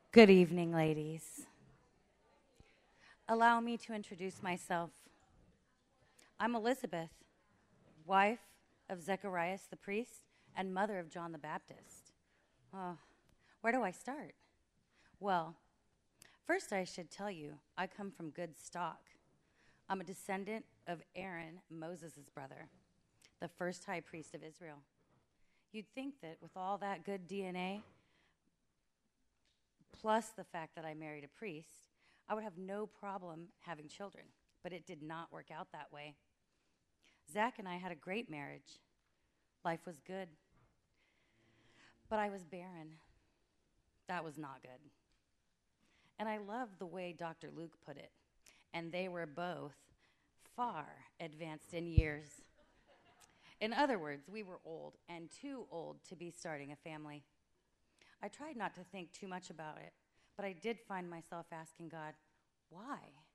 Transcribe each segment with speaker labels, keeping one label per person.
Speaker 1: Good evening, ladies. Allow me to introduce myself. I'm Elizabeth, wife of Zacharias the priest and mother of John the Baptist. Where do I start? Well, first I should tell you I come from good stock. I'm a descendant of Aaron, Moses' brother, the first high priest of Israel. You'd think that with all that good DNA, plus the fact that I married a priest, I would have no problem having children, but it did not work out that way. Zach and I had a great marriage. Life was good. But I was barren. That was not good. And I love the way Dr. Luke put it, and they were both far advanced in years. In other words, we were old and too old to be starting a family. I tried not to think too much about it, but I did find myself asking God, why?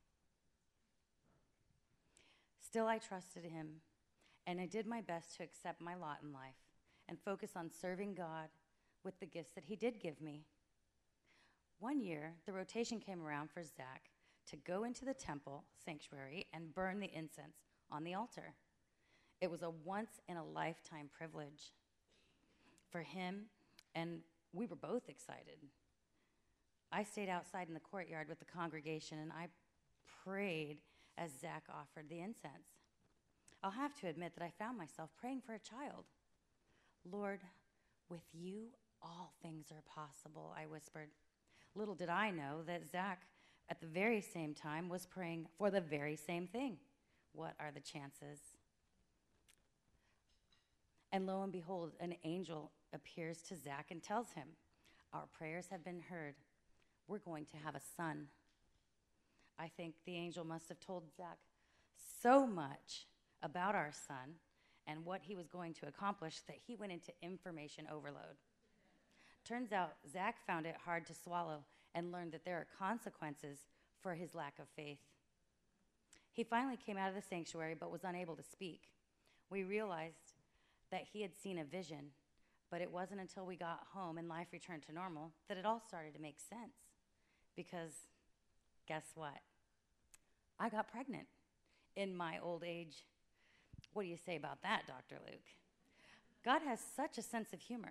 Speaker 1: Still, I trusted him, and I did my best to accept my lot in life and focus on serving God with the gifts that he did give me. One year, the rotation came around for Zach to go into the temple sanctuary and burn the incense on the altar. It was a once-in-a-lifetime privilege for him, and we were both excited. I stayed outside in the courtyard with the congregation, and I prayed as Zach offered the incense. I'll have to admit that I found myself praying for a child. Lord, with you, all things are possible, I whispered. Little did I know that Zach, at the very same time, was praying for the very same thing. What are the chances? And lo and behold, an angel appears to Zach and tells him, our prayers have been heard. We're going to have a son. I think the angel must have told Zach so much about our son and what he was going to accomplish that he went into information overload. Turns out Zach found it hard to swallow and learned that there are consequences for his lack of faith. He finally came out of the sanctuary but was unable to speak. We realized that he had seen a vision, but it wasn't until we got home and life returned to normal that it all started to make sense. Because guess what? I got pregnant in my old age. What do you say about that, Dr. Luke? God has such a sense of humor.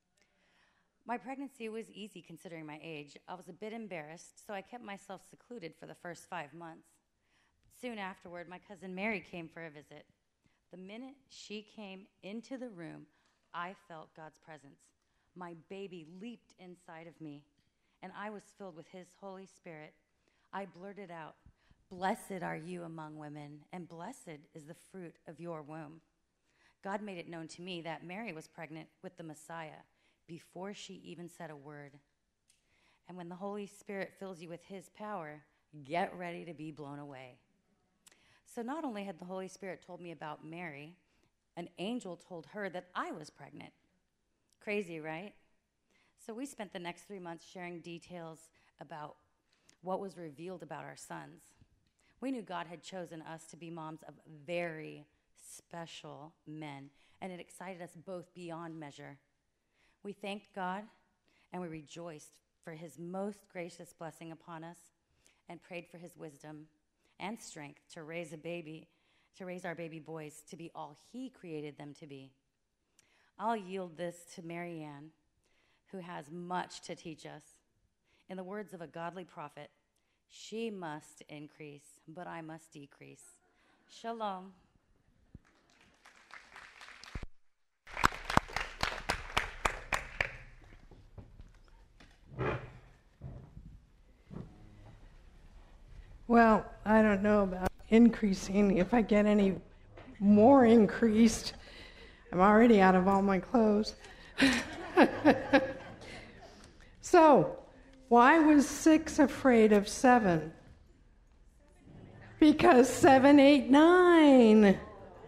Speaker 1: My pregnancy was easy considering my age. I was a bit embarrassed, so I kept myself secluded for the first 5 months. Soon afterward, my cousin Mary came for a visit. The minute she came into the room, I felt God's presence. My baby leaped inside of me, and I was filled with his Holy Spirit. I blurted out, "Blessed are you among women, and blessed is the fruit of your womb." God made it known to me that Mary was pregnant with the Messiah before she even said a word. And when the Holy Spirit fills you with his power, get ready to be blown away. So not only had the Holy Spirit told me about Mary, an angel told her that I was pregnant. Crazy, right? So we spent the next 3 months sharing details about what was revealed about our sons. We knew God had chosen us to be moms of very special men, and it excited us both beyond measure. We thanked God, and we rejoiced for his most gracious blessing upon us, and prayed for his wisdom and strength to raise our baby boys to be all he created them to be. I'll yield this to Marianne, who has much to teach us. In the words of a godly prophet, she must increase, but I must decrease. Shalom.
Speaker 2: Well, I don't know about increasing. If I get any more increased, I'm already out of all my clothes. So, why was 6 afraid of 7? Because 7, 8, 9.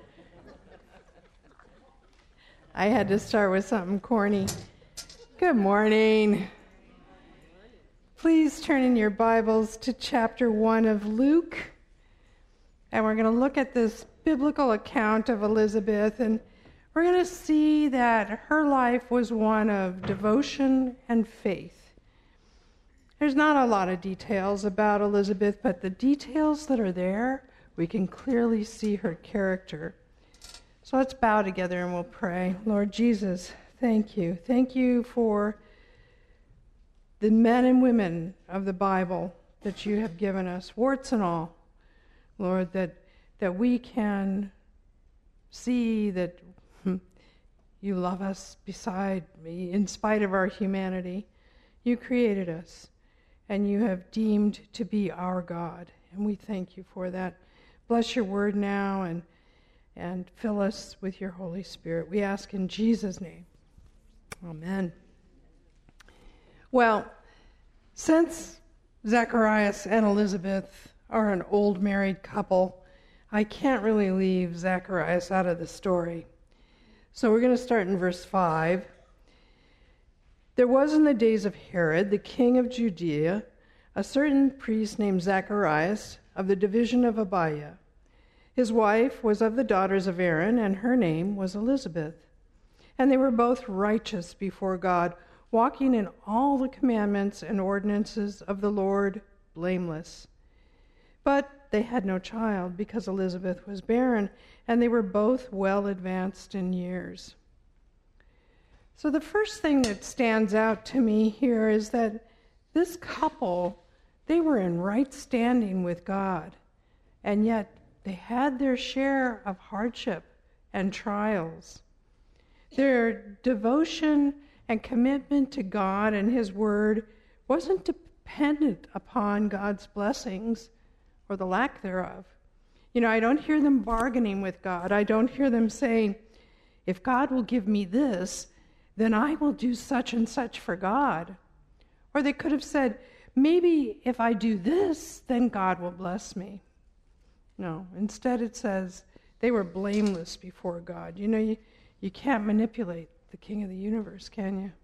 Speaker 2: I had to start with something corny. Good morning. Please turn in your Bibles to chapter 1 of Luke. And we're going to look at this biblical account of Elizabeth, and we're going to see that her life was one of devotion and faith. There's not a lot of details about Elizabeth, but the details that are there, we can clearly see her character. So let's bow together and we'll pray. Lord Jesus, thank you. Thank you for the men and women of the Bible that you have given us, warts and all. Lord, that we can see that you love us in spite of our humanity. You created us, and you have deemed to be our God, and we thank you for that. Bless your word now and fill us with your Holy Spirit. We ask in Jesus' name. Amen. Well, since Zacharias and Elizabeth are an old married couple, I can't really leave Zacharias out of the story. So we're going to start in verse 5. There was in the days of Herod, the king of Judea, a certain priest named Zacharias of the division of Abiah. His wife was of the daughters of Aaron, and her name was Elizabeth. And they were both righteous before God, walking in all the commandments and ordinances of the Lord, blameless. But they had no child, because Elizabeth was barren, and they were both well advanced in years. So the first thing that stands out to me here is that this couple, they were in right standing with God, and yet they had their share of hardship and trials. Their devotion and commitment to God and His Word wasn't dependent upon God's blessings or the lack thereof. I don't hear them bargaining with God. I don't hear them saying, if God will give me this, then I will do such and such for God. Or they could have said, maybe if I do this, then God will bless me. No, instead it says they were blameless before God. You can't manipulate the King of the universe, can you?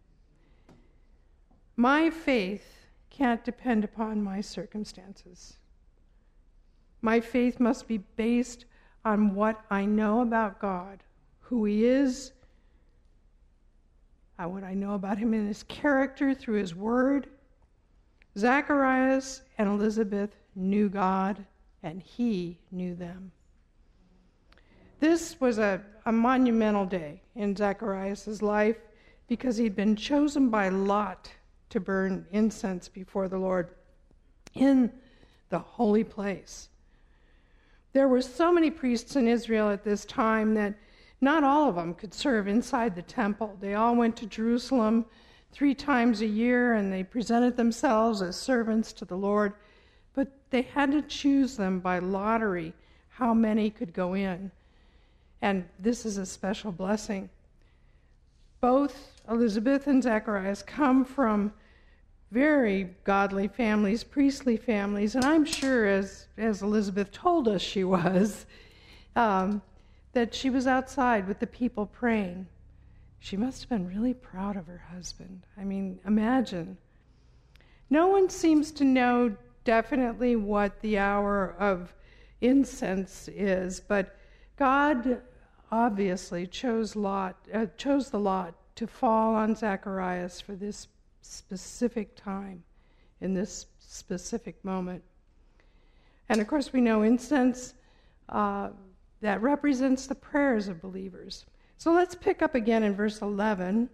Speaker 2: My faith can't depend upon my circumstances. My faith must be based on what I know about God, who He is, what I know about Him in His character through His Word. Zacharias and Elizabeth knew God, and He knew them. This was a monumental day in Zacharias' life because he'd been chosen by Lot to burn incense before the Lord in the holy place. There were so many priests in Israel at this time that not all of them could serve inside the temple. They all went to Jerusalem 3 times a year, and they presented themselves as servants to the Lord. But they had to choose them by lottery, how many could go in. And this is a special blessing. Both Elizabeth and Zacharias come from very godly families, priestly families, and I'm sure, as Elizabeth told us she was, that she was outside with the people praying. She must have been really proud of her husband. I mean, imagine. No one seems to know definitely what the hour of incense is, but God obviously chose the lot to fall on Zacharias for this specific time, in this specific moment. And of course we know incense, that represents the prayers of believers. So let's pick up again in verse 11.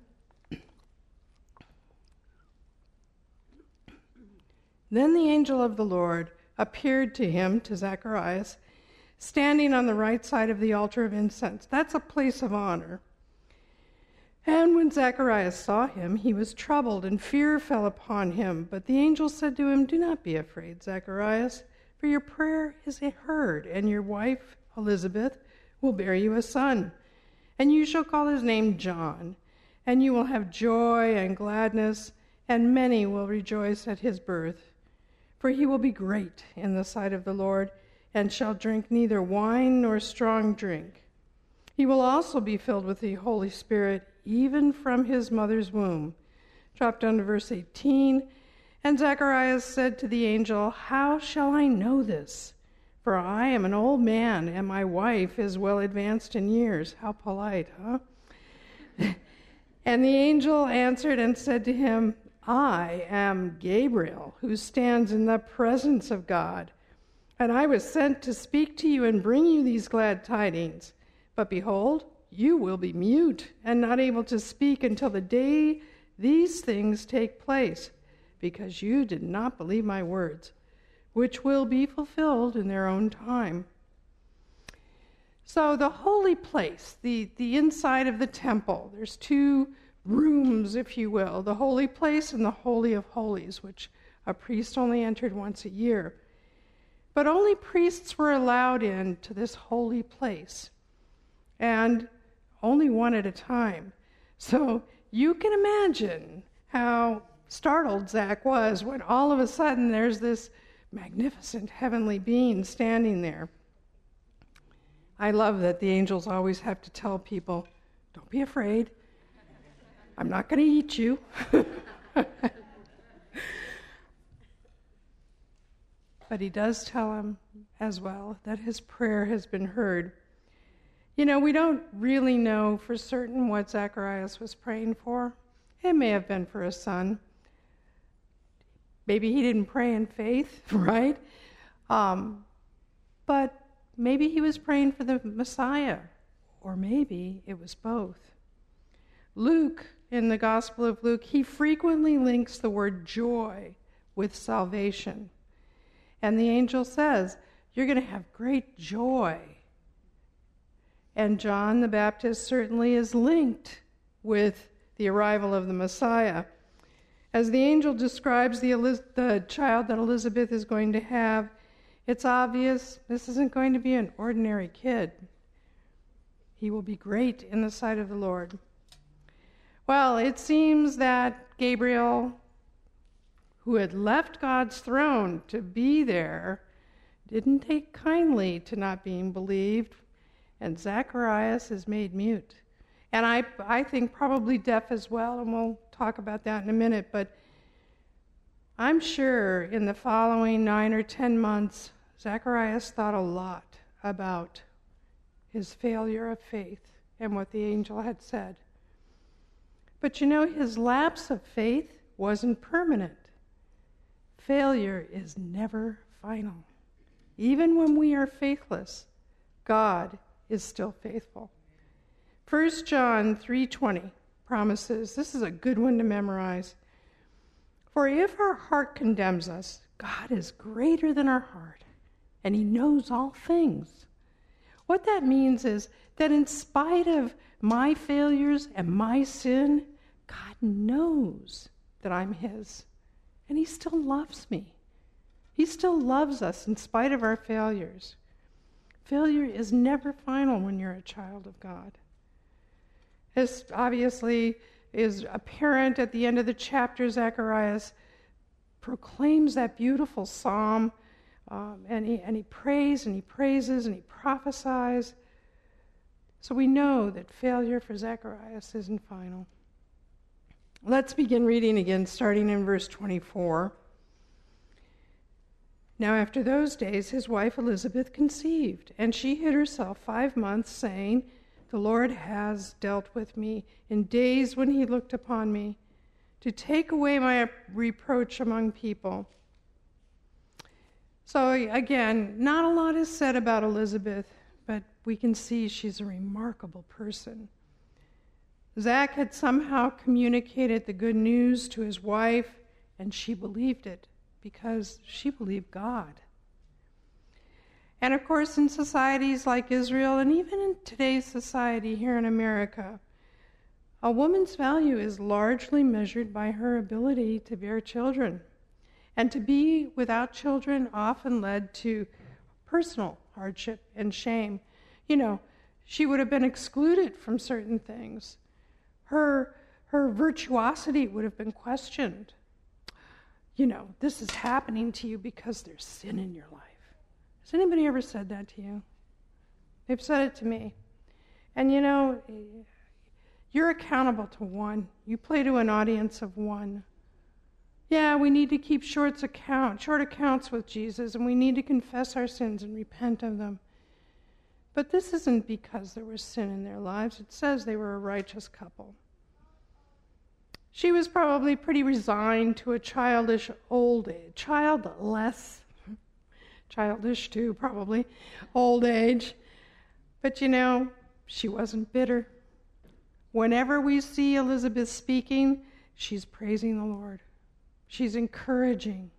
Speaker 2: Then the angel of the Lord appeared to him, to Zacharias, standing on the right side of the altar of incense. That's a place of honor. And when Zacharias saw him, he was troubled, and fear fell upon him. But the angel said to him, "Do not be afraid, Zacharias, for your prayer is heard, and your wife, Elizabeth, will bear you a son. And you shall call his name John. And you will have joy and gladness, and many will rejoice at his birth. For he will be great in the sight of the Lord, and shall drink neither wine nor strong drink. He will also be filled with the Holy Spirit, even from his mother's womb." Drop down to verse 18. And Zacharias said to the angel, "How shall I know this? For I am an old man, and my wife is well advanced in years." How polite, huh? And the angel answered and said to him, I am Gabriel, who stands in the presence of God, and I was sent to speak to you and bring you these glad tidings. But behold, you will be mute and not able to speak until the day these things take place, because you did not believe my words, which will be fulfilled in their own time. So the holy place, the inside of the temple, there's two rooms, if you will, the holy place and the Holy of Holies, which a priest only entered once a year. But only priests were allowed into this holy place, and only one at a time. So you can imagine how startled Zach was when all of a sudden there's this magnificent heavenly being standing there. I love that the angels always have to tell people, don't be afraid. I'm not going to eat you. But he does tell him as well that his prayer has been heard. You know, we don't really know for certain what Zacharias was praying for. It may have been for a son. Maybe he didn't pray in faith, right? But maybe he was praying for the Messiah, or maybe it was both. Luke, in the Gospel of Luke, he frequently links the word joy with salvation. And the angel says, you're going to have great joy. And John the Baptist certainly is linked with the arrival of the Messiah. As the angel describes the child that Elizabeth is going to have, it's obvious this isn't going to be an ordinary kid. He will be great in the sight of the Lord. Well, it seems that Gabriel, who had left God's throne to be there, didn't take kindly to not being believed, and Zacharias is made mute. And I think probably deaf as well, and we'll talk about that in a minute, but I'm sure in the following 9 or 10 months, Zacharias thought a lot about his failure of faith and what the angel had said. But you know, his lapse of faith wasn't permanent. Failure is never final. Even when we are faithless, God is still faithful. 1 John 3:20 promises, this is a good one to memorize, for if our heart condemns us, God is greater than our heart, and he knows all things. What that means is that in spite of my failures and my sin, God knows that I'm his, and he still loves me. He still loves us in spite of our failures. Failure is never final when you're a child of God. This obviously is apparent at the end of the chapter. Zacharias proclaims that beautiful psalm, and he prays and he praises and he prophesies. So we know that failure for Zacharias isn't final. Let's begin reading again, starting in verse 24. Now after those days, his wife Elizabeth conceived, and she hid herself 5 months, saying, the Lord has dealt with me in days when he looked upon me, to take away my reproach among people. So again, not a lot is said about Elizabeth, but we can see she's a remarkable person. Zach had somehow communicated the good news to his wife, and she believed it because she believed God. And of course, in societies like Israel, and even in today's society here in America, a woman's value is largely measured by her ability to bear children. And to be without children often led to personal hardship and shame. You know, she would have been excluded from certain things. Her virtuosity would have been questioned. You know, this is happening to you because there's sin in your life. Has anybody ever said that to you? They've said it to me. And you know, you're accountable to one. You play to an audience of one. Yeah, we need to keep short accounts with Jesus, and we need to confess our sins and repent of them. But this isn't because there was sin in their lives. It says they were a righteous couple. She was probably pretty resigned to a childish childish too, probably, old age. But she wasn't bitter. Whenever we see Elizabeth speaking, she's praising the Lord. She's encouraging.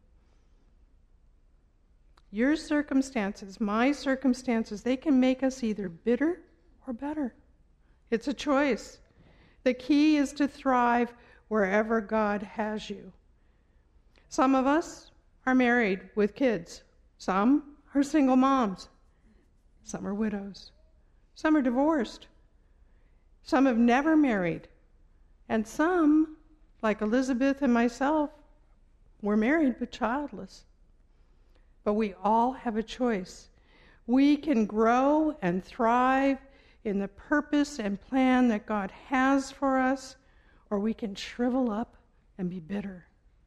Speaker 2: Your circumstances, my circumstances, they can make us either bitter or better. It's a choice. The key is to thrive wherever God has you. Some of us are married with kids. Some are single moms. Some are widows. Some are divorced. Some have never married. And some, like Elizabeth and myself, were married but childless. But we all have a choice. We can grow and thrive in the purpose and plan that God has for us, or we can shrivel up and be bitter.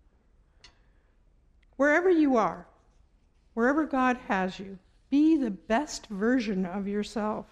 Speaker 2: Wherever you are, wherever God has you, be the best version of yourself.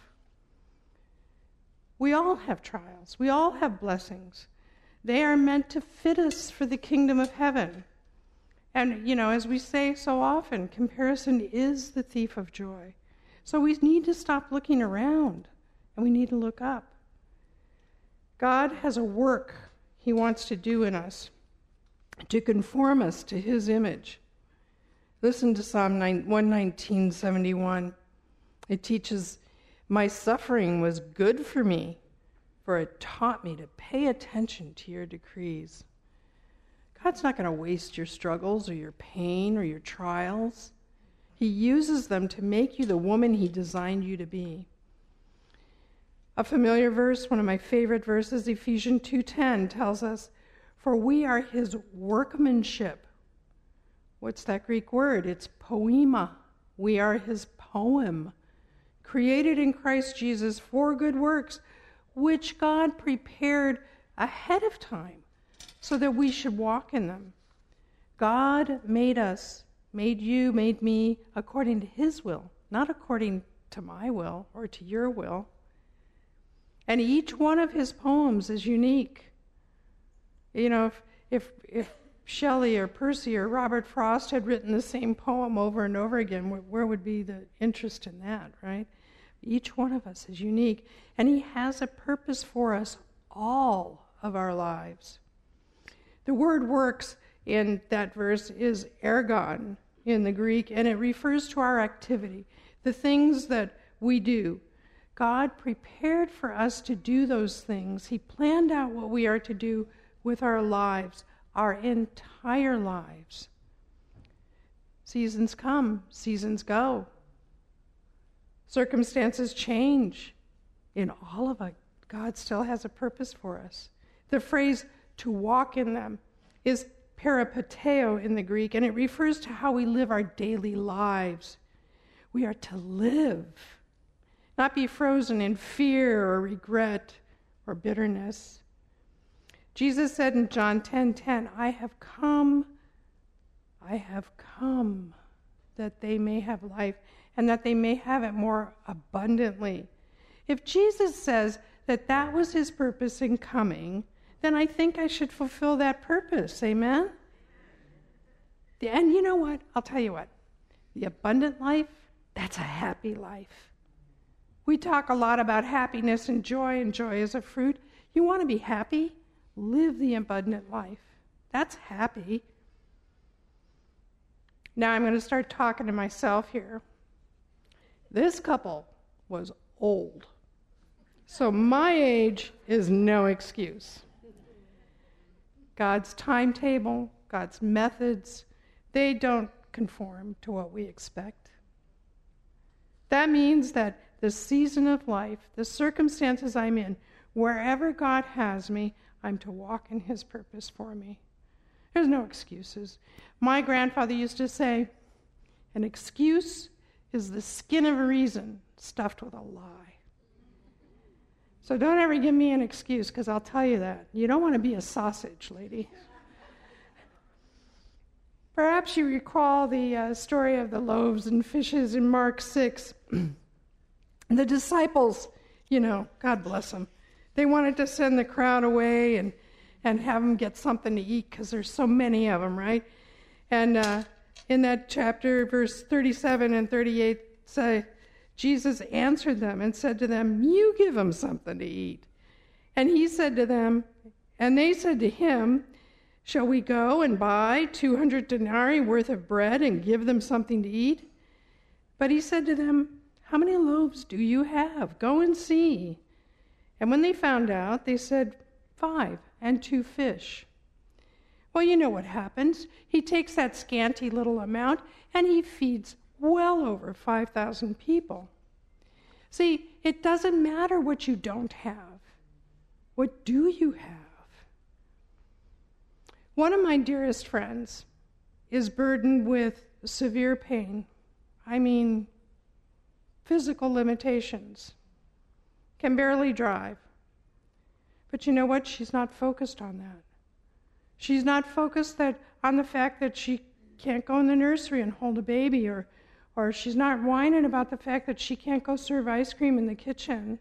Speaker 2: We all have trials. We all have blessings. They are meant to fit us for the kingdom of heaven. And, as we say so often, comparison is the thief of joy. So we need to stop looking around, and we need to look up. God has a work he wants to do in us to conform us to his image. Listen to Psalm 119:71. It teaches, "My suffering was good for me, for it taught me to pay attention to your decrees." God's not going to waste your struggles or your pain or your trials. He uses them to make you the woman he designed you to be. A familiar verse, one of my favorite verses, Ephesians 2:10, tells us, "For we are his workmanship." What's that Greek word? It's poema. We are his poem, created in Christ Jesus for good works, which God prepared ahead of time so that we should walk in them. God made us, made you, made me according to his will, not according to my will or to your will. And each one of his poems is unique. If Shelley or Percy or Robert Frost had written the same poem over and over again, where would be the interest in that, right? Each one of us is unique, and he has a purpose for us all of our lives. The word works in that verse is ergon in the Greek, and it refers to our activity, the things that we do. God prepared for us to do those things. He planned out what we are to do with our lives, our entire lives. Seasons come, seasons go. Circumstances change. In all of it, God still has a purpose for us. The phrase "to walk in them" is peripateo in the Greek, and it refers to how we live our daily lives. We are to live, not be frozen in fear or regret or bitterness. Jesus said in John 10:10, I have come that they may have life and that they may have it more abundantly. If Jesus says that was his purpose in coming, then I think I should fulfill that purpose. Amen? And you know what? I'll tell you what. The abundant life, that's a happy life. We talk a lot about happiness and joy as a fruit. You want to be happy? Live the abundant life. That's happy. Now I'm going to start talking to myself here. This couple was old. So my age is no excuse. God's timetable, God's methods, they don't conform to what we expect. That means that the season of life, the circumstances I'm in, wherever God has me, I'm to walk in his purpose for me. There's no excuses. My grandfather used to say, an excuse is the skin of a reason stuffed with a lie. So don't ever give me an excuse, because I'll tell you that. You don't want to be a sausage, lady. Perhaps you recall the story of the loaves and fishes in Mark 6. The disciples, God bless them, they wanted to send the crowd away, and and have them get something to eat because there's so many of them, right? And in that chapter, verse 37 and 38 say, Jesus answered them and said to them, you give them something to eat. And he said to them, and they said to him, shall we go and buy 200 denarii worth of bread and give them something to eat? But he said to them, how many loaves do you have? Go and see. And when they found out, they said, 5 and 2 fish. Well, you know what happens. He takes that scanty little amount and he feeds well over 5,000 people. See, it doesn't matter what you don't have. What do you have? One of my dearest friends is burdened with severe pain. I mean, physical limitations. Can barely drive. But you know what? She's not focused on that. She's not focused on the fact that she can't go in the nursery and hold a baby, or she's not whining about the fact that she can't go serve ice cream in the kitchen.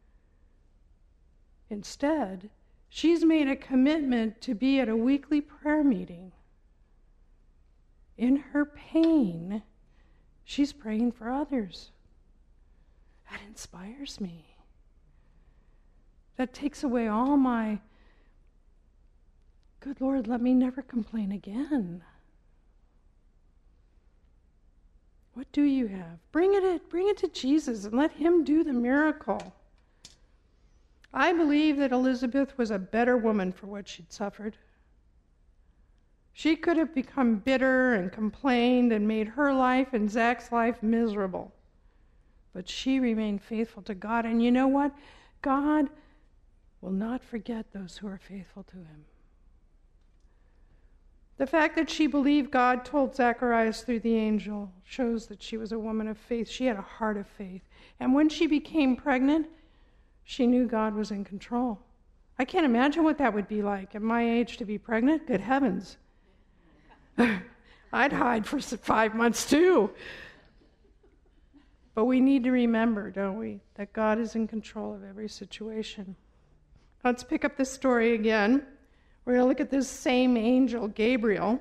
Speaker 2: Instead, she's made a commitment to be at a weekly prayer meeting. In her pain, she's praying for others. That inspires me. That takes away all my, good Lord, let me never complain again. What do you have? Bring it to Jesus and let him do the miracle. I believe that Elizabeth was a better woman for what she'd suffered. She could have become bitter and complained and made her life and Zach's life miserable. But she remained faithful to God. And you know what? God will not forget those who are faithful to him. The fact that she believed God told Zacharias through the angel shows that she was a woman of faith. She had a heart of faith. And when she became pregnant, she knew God was in control. I can't imagine what that would be like at my age to be pregnant. Good heavens. I'd hide for 5 months too. But we need to remember, don't we, that God is in control of every situation. Let's pick up this story again. We're going to look at this same angel, Gabriel.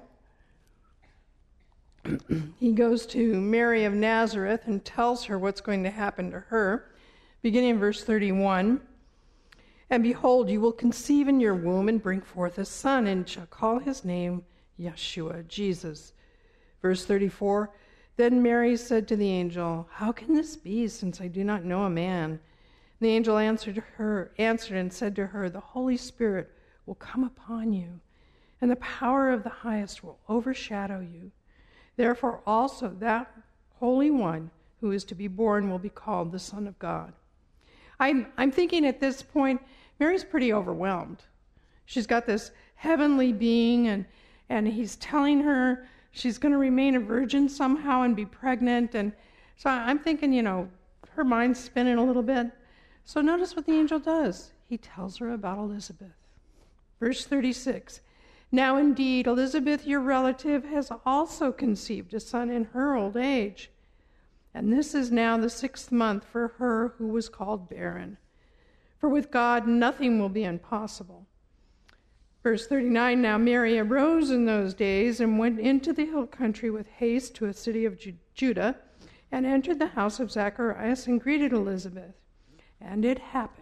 Speaker 2: He goes to Mary of Nazareth and tells her what's going to happen to her. Beginning in verse 31. And behold, you will conceive in your womb and bring forth a son, and shall call his name Yeshua, Jesus. Verse 34. Then Mary said to the angel, how can this be, since I do not know a man? The angel answered and said to her, the Holy Spirit will come upon you, and the power of the highest will overshadow you. Therefore also that Holy One who is to be born will be called the Son of God. I'm thinking at this point, Mary's pretty overwhelmed. She's got this heavenly being, and he's telling her she's going to remain a virgin somehow and be pregnant. And so I'm thinking, her mind's spinning a little bit. So notice what the angel does. He tells her about Elizabeth. Verse 36, now indeed Elizabeth, your relative, has also conceived a son in her old age. And this is now the 6th month for her who was called barren. For with God nothing will be impossible. Verse 39, now Mary arose in those days and went into the hill country with haste to a city of Judah, and entered the house of Zacharias and greeted Elizabeth. And it happened,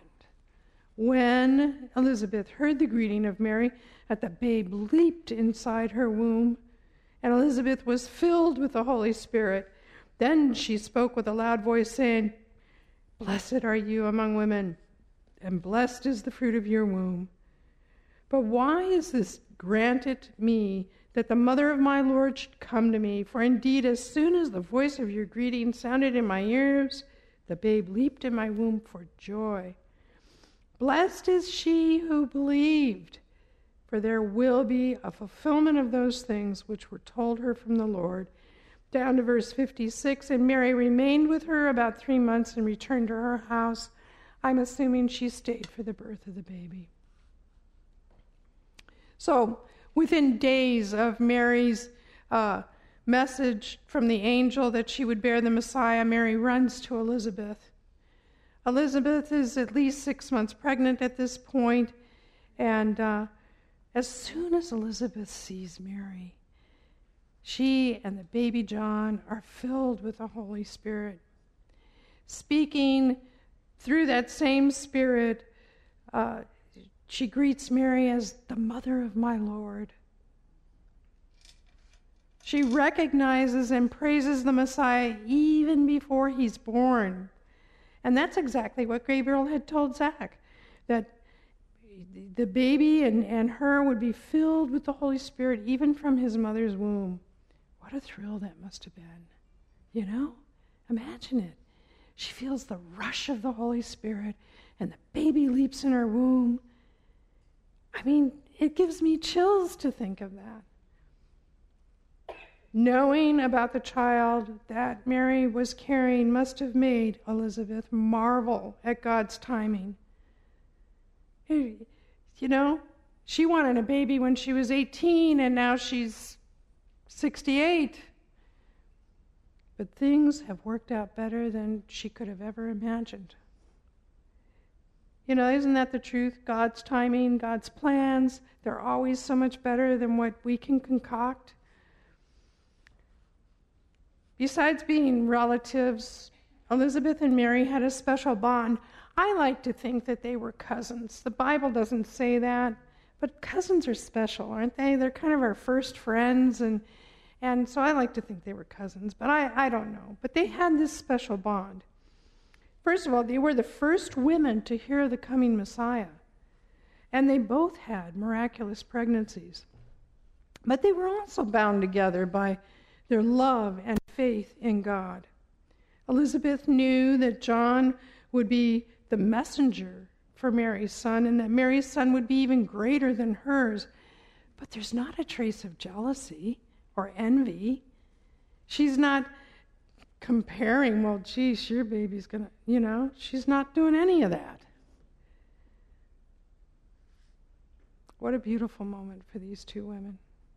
Speaker 2: when Elizabeth heard the greeting of Mary, that the babe leaped inside her womb, and Elizabeth was filled with the Holy Spirit. Then she spoke with a loud voice, saying, blessed are you among women, and blessed is the fruit of your womb. But why is this granted me, that the mother of my Lord should come to me? For indeed, as soon as the voice of your greeting sounded in my ears, the babe leaped in my womb for joy. Blessed is she who believed, for there will be a fulfillment of those things which were told her from the Lord. Down to verse 56, and Mary remained with her about 3 months and returned to her house. I'm assuming she stayed for the birth of the baby. So, within days of Mary's message from the angel that she would bear the Messiah, Mary runs to Elizabeth. Elizabeth is at least 6 months pregnant at this point, and as soon as Elizabeth sees Mary, she and the baby John are filled with the Holy Spirit. Speaking through that same Spirit, she greets Mary as the mother of my Lord. She recognizes and praises the Messiah even before he's born. And that's exactly what Gabriel had told Zach, that the baby and her would be filled with the Holy Spirit even from his mother's womb. What a thrill that must have been. You know? Imagine it. She feels the rush of the Holy Spirit, and the baby leaps in her womb. I mean, it gives me chills to think of that. Knowing about the child that Mary was carrying must have made Elizabeth marvel at God's timing. You know, she wanted a baby when she was 18, and now she's 68. But things have worked out better than she could have ever imagined. You know, isn't that the truth? God's timing, God's plans, they're always so much better than what we can concoct. Besides being relatives, Elizabeth and Mary had a special bond. I like to think that they were cousins. The Bible doesn't say that, but cousins are special, aren't they? They're kind of our first friends, and so I like to think they were cousins, but I don't know. But they had this special bond. First of all, they were the first women to hear of the coming Messiah, and they both had miraculous pregnancies. But they were also bound together by their love and faith in God. Elizabeth knew that John would be the messenger for Mary's son, and that Mary's son would be even greater than hers. But there's not a trace of jealousy or envy. She's not comparing, well, geez, your baby's going to, she's not doing any of that. What a beautiful moment for these two women.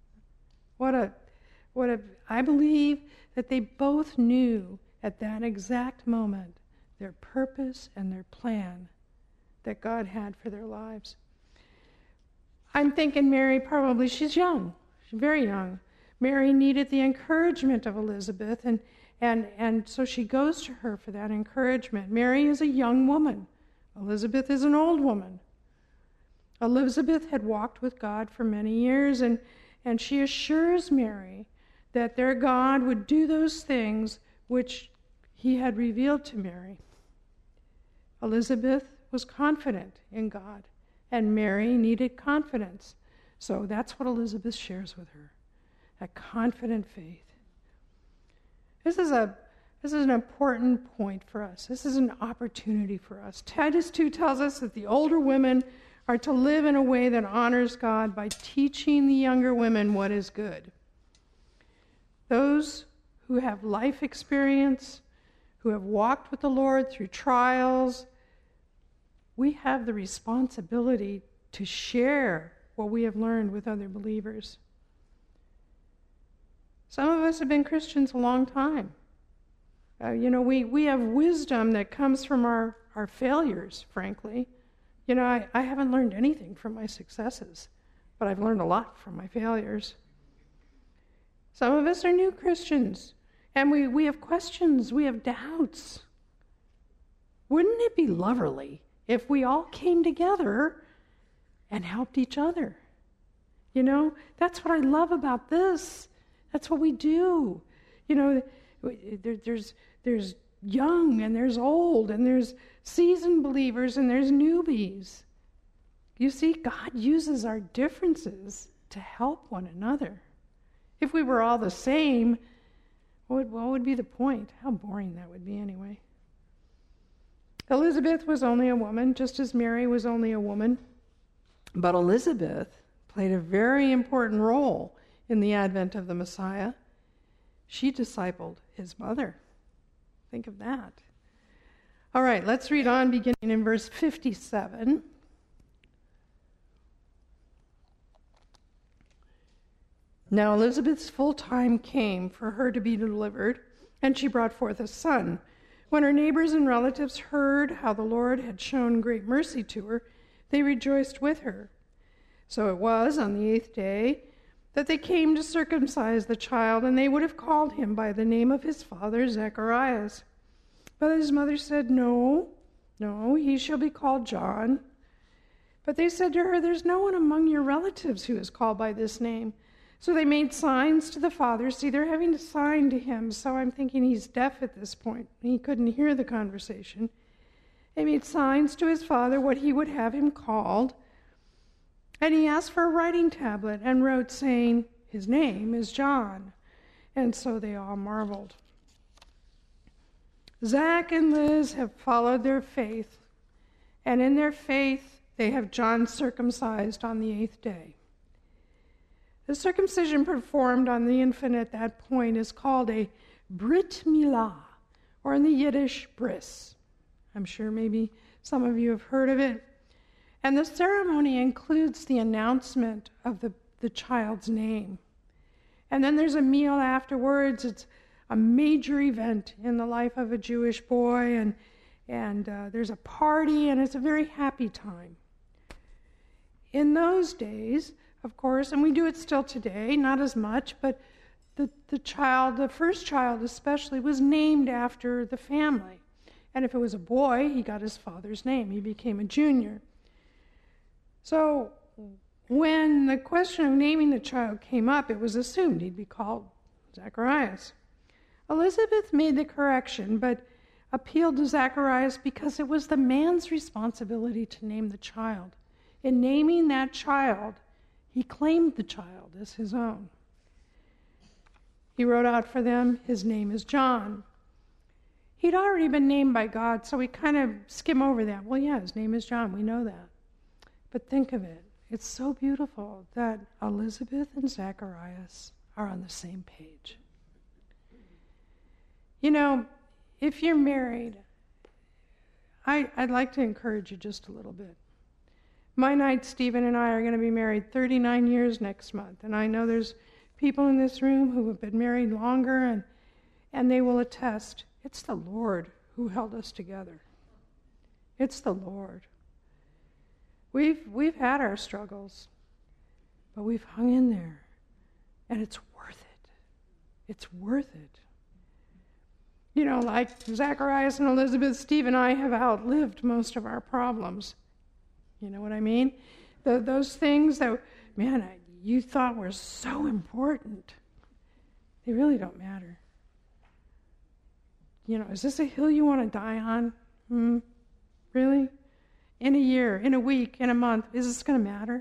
Speaker 2: I believe that they both knew at that exact moment their purpose and their plan that God had for their lives. I'm thinking Mary probably, she's young, she's very young. Mary needed the encouragement of Elizabeth, and so she goes to her for that encouragement. Mary is a young woman. Elizabeth is an old woman. Elizabeth had walked with God for many years, and she assures Mary that their God would do those things which he had revealed to Mary. Elizabeth was confident in God, and Mary needed confidence. So that's what Elizabeth shares with her, a confident faith. This is an important point for us. This is an opportunity for us. Titus 2 tells us that the older women are to live in a way that honors God by teaching the younger women what is good. Those who have life experience, who have walked with the Lord through trials, we have the responsibility to share what we have learned with other believers. Some of us have been Christians a long time. We have wisdom that comes from our failures, frankly. I haven't learned anything from my successes, but I've learned a lot from my failures. Some of us are new Christians, and we have questions, we have doubts. Wouldn't it be lovely if we all came together and helped each other? That's what I love about this. That's what we do. There's young and there's old and there's seasoned believers and there's newbies. You see, God uses our differences to help one another. If we were all the same, what would be the point? How boring that would be anyway. Elizabeth was only a woman, just as Mary was only a woman. But Elizabeth played a very important role in the advent of the Messiah. She discipled his mother. Think of that. All right, let's read on, beginning in verse 57. Now Elizabeth's full time came for her to be delivered, and she brought forth a son. When her neighbors and relatives heard how the Lord had shown great mercy to her, they rejoiced with her. So it was on the 8th day that they came to circumcise the child, and they would have called him by the name of his father, Zacharias. But his mother said, No, he shall be called John. But they said to her, There's no one among your relatives who is called by this name. So they made signs to the father. See, they're having to sign to him, so I'm thinking he's deaf at this point. He couldn't hear the conversation. They made signs to his father what he would have him called. And he asked for a writing tablet and wrote, saying, His name is John. And so they all marveled. Zach and Liz have followed their faith, and in their faith they have John circumcised on the 8th day. The circumcision performed on the infant at that point is called a Brit Milah, or in the Yiddish, bris. I'm sure maybe some of you have heard of it. And the ceremony includes the announcement of the child's name. And then there's a meal afterwards. It's a major event in the life of a Jewish boy, and there's a party, and it's a very happy time. In those days, of course, and we do it still today, not as much, but the first child especially, was named after the family. And if it was a boy, he got his father's name. He became a junior. So when the question of naming the child came up, it was assumed he'd be called Zacharias. Elizabeth made the correction, but appealed to Zacharias because it was the man's responsibility to name the child. In naming that child, he claimed the child as his own. He wrote out for them, his name is John. He'd already been named by God, so we kind of skim over that. Well, yeah, his name is John, we know that. But think of it. It's so beautiful that Elizabeth and Zacharias are on the same page. You know, if you're married, I'd like to encourage you just a little bit. My knight, Stephen, and I are going to be married 39 years next month, and I know there's people in this room who have been married longer, and they will attest, it's the Lord who held us together. It's the Lord. We've had our struggles, but we've hung in there, and it's worth it. It's worth it. You know, like Zacharias and Elizabeth, Steve and I have outlived most of our problems. You know what I mean? Those things that, man, you thought were so important, they really don't matter. You know, is this a hill you want to die on? Really? In a year, in a week, in a month, is this going to matter?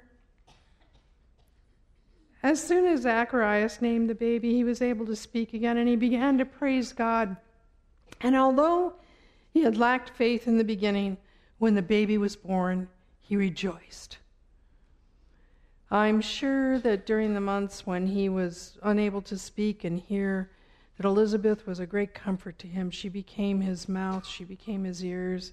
Speaker 2: As soon as Zacharias named the baby, he was able to speak again, and he began to praise God. And although he had lacked faith in the beginning, when the baby was born, he rejoiced. I'm sure that during the months when he was unable to speak and hear, that Elizabeth was a great comfort to him. She became his mouth, she became his ears.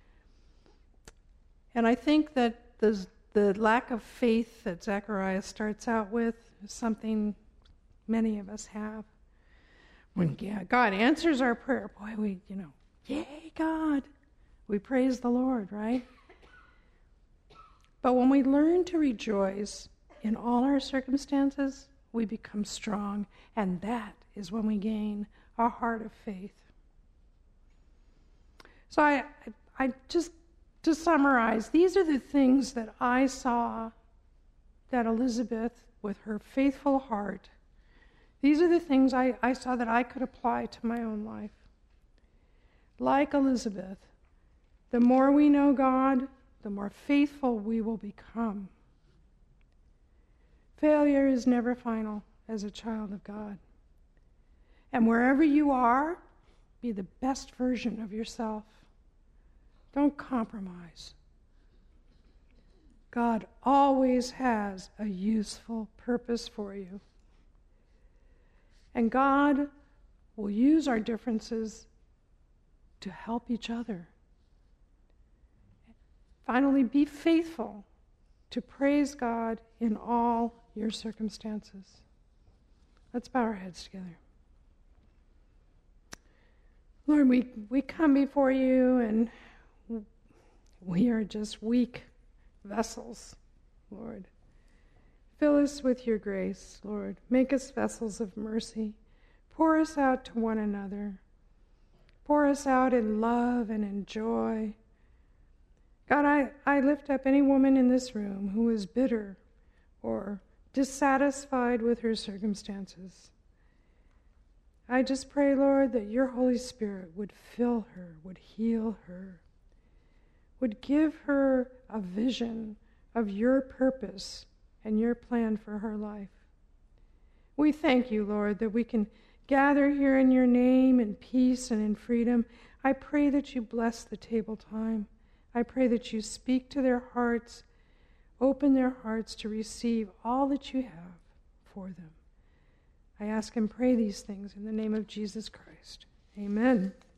Speaker 2: And I think that the lack of faith that Zacharias starts out with is something many of us have. When God answers our prayer, boy, yay, God. We praise the Lord, right? But when we learn to rejoice in all our circumstances, we become strong, and that is when we gain a heart of faith. So I just, to summarize, these are the things that I saw that Elizabeth, with her faithful heart, these are the things I saw that I could apply to my own life. Like Elizabeth, the more we know God, the more faithful we will become. Failure is never final as a child of God. And wherever you are, be the best version of yourself. Don't compromise. God always has a useful purpose for you. And God will use our differences to help each other. Finally, be faithful to praise God in all your circumstances. Let's bow our heads together. Lord, we come before you, and we are just weak vessels, Lord. Fill us with your grace, Lord. Make us vessels of mercy. Pour us out to one another. Pour us out in love and in joy. God, I lift up any woman in this room who is bitter or dissatisfied with her circumstances. I just pray, Lord, that your Holy Spirit would fill her, would heal her, would give her a vision of your purpose and your plan for her life. We thank you, Lord, that we can gather here in your name in peace and in freedom. I pray that you bless the table time. I pray that you speak to their hearts, open their hearts to receive all that you have for them. I ask and pray these things in the name of Jesus Christ. Amen.